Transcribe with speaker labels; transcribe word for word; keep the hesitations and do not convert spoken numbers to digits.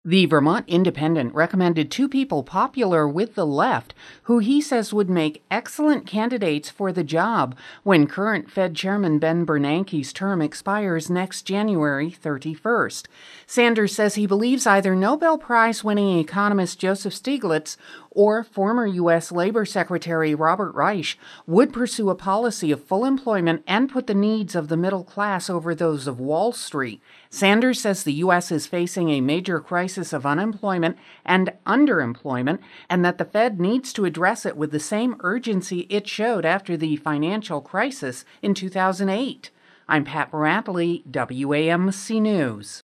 Speaker 1: The Vermont Independent recommended two people popular with the left who he says would make excellent candidates for the job when current Fed Chairman Ben Bernanke's term expires next January thirty-first. Sanders says he believes either Nobel Prize-winning economist Joseph Stiglitz or former U S Labor Secretary Robert Reich would pursue a policy of full employment and put the needs of the middle class over those of Wall Street. Sanders says the U S is facing a major crisis of unemployment and underemployment, and that the Fed needs to address it with the same urgency it showed after the financial crisis in two thousand eight. I'm Pat Bradley, W A M C News.